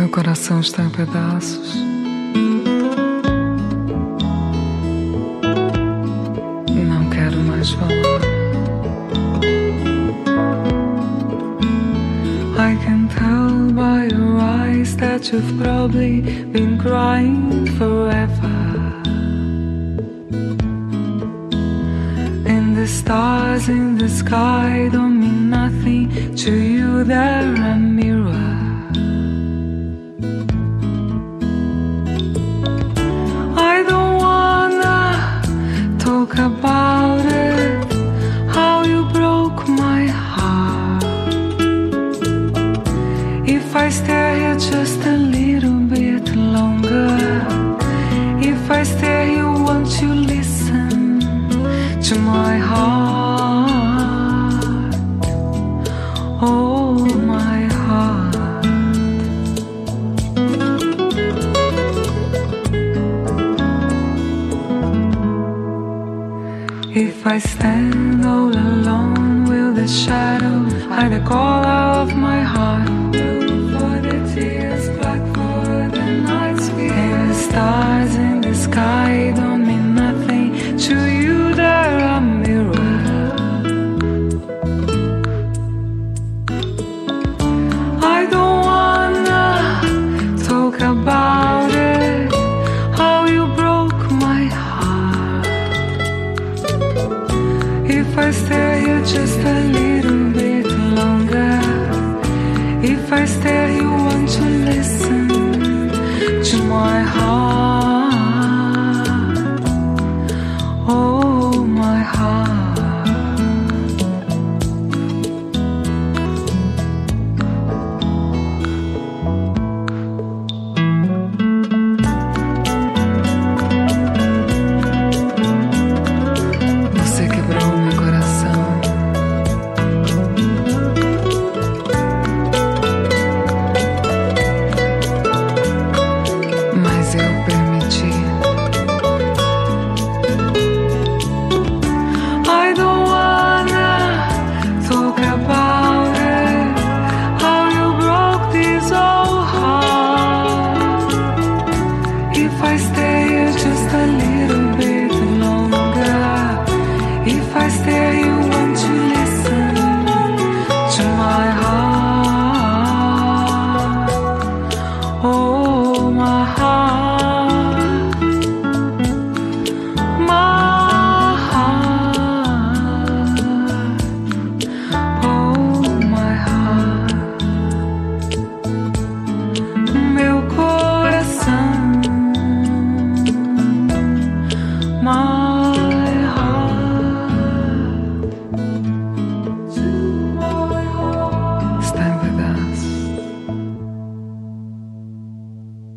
Meu coração está em pedaços. Não quero mais falar. I can tell by your eyes that you've probably been crying forever. And the stars in the sky don't mean nothing to you, they're a mirror. I don't wanna talk about it, how you broke my heart. If I stay here just a little bit longer, if I stay here, won't you listen to my heart? Oh, my heart. If I stand all alone, will the shadow hide the color of my heart? For the tears, black for the nights we had. And the stars in the sky don't mean nothing to you, they're a mirror. I don't wanna talk about it, how you broke my heart. If I stay here just a little bit longer, if I stay here, want to listen to my heart.